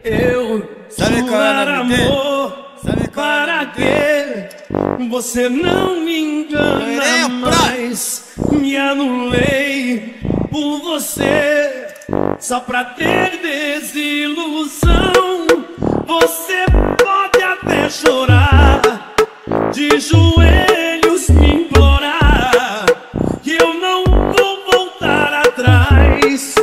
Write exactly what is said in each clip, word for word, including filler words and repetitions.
Eu Sabe qual é o jurar nome dele? amor, Sabe qual é o para nome dele? que você não me engana Loirinho, mais. Me anulei por você, só pra ter desilusão. Você pode até chorar, de joelhos me implorar, que eu não vou voltar atrás.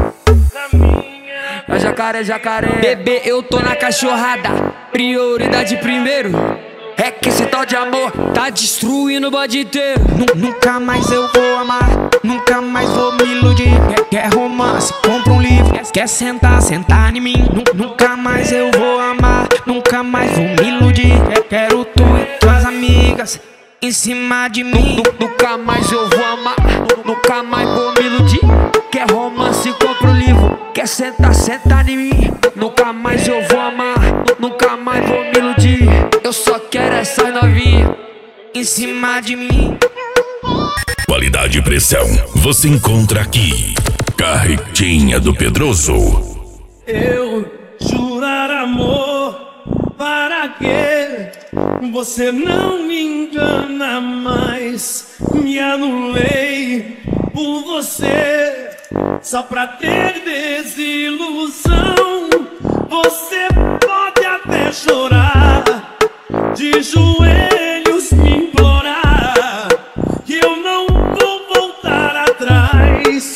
É jacaré, jacaré. Bebê, eu tô na cachorrada. Prioridade primeiro. É que esse tal de amor tá destruindo o bode inteiro. Nunca mais eu vou amar, nunca mais vou me iludir. Quer, quer romance, compra um livro. Quer, quer sentar, sentar em mim. Nunca mais eu vou amar, nunca mais vou me iludir. Quer, quero tu e tuas amigas em cima de mim. Nunca mais eu vou amar, nunca mais vou me iludir. Quer romance, compra um livro. Quer sentar, sentar em mim. Nunca mais eu vou amar, nunca mais vou me iludir. Eu só quero essa novinha em cima de mim. Qualidade e pressão você encontra aqui. Carretinha do Pedroso. Eu jurar amor, para que você não me engana mais. Me anulei por você, só pra ter desilusão. Você pode até chorar, de joelhos me implorar, que eu não vou voltar atrás.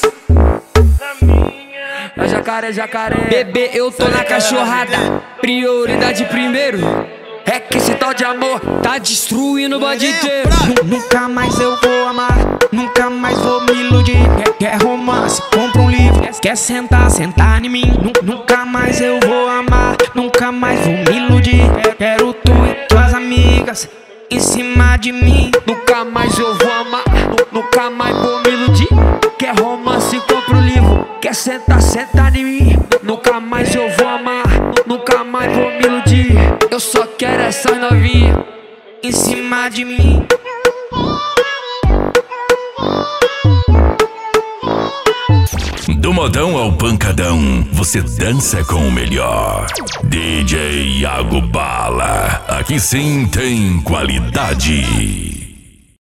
É jacaré, jacaré. Bebê, eu tô na cachorrada. Prioridade primeiro. É que esse tal de amor tá destruindo o bode inteiro. Nunca mais eu vou amar, nunca mais vou me iludir. Quer, quer romance, compra um livro. Quer, quer sentar, sentar em mim. Nunca mais eu vou amar, nunca mais vou me iludir. Quer, quero tu e tuas amigas em cima de mim. Nunca mais eu vou amar, nunca mais vou me iludir. Quer romance, compra um livro. Quer sentar, sentar em mim. Nunca mais eu vou amar, nunca mais vou me iludir. Eu só quero essa novinha em cima de mim. Do modão ao pancadão, você dança com o melhor. D J Iago Bala, aqui sim tem qualidade.